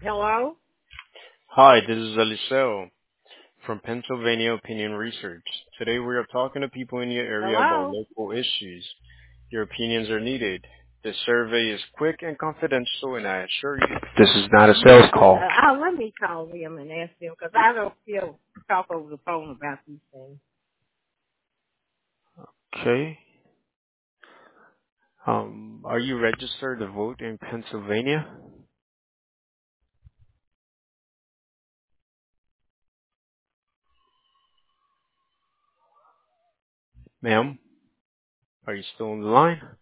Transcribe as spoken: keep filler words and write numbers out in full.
Hello? Hi, this is Eliseo from Pennsylvania Opinion Research. Today we are talking to people in your area about Hello? local issues. Your opinions are needed. This survey is quick and confidential, and I assure you this is not a sales Uh, call. uh, let me call them and ask them because I don't feel talk over the phone about these things. Okay. Um, are you registered to vote in Pennsylvania? Ma'am, are you still on the line?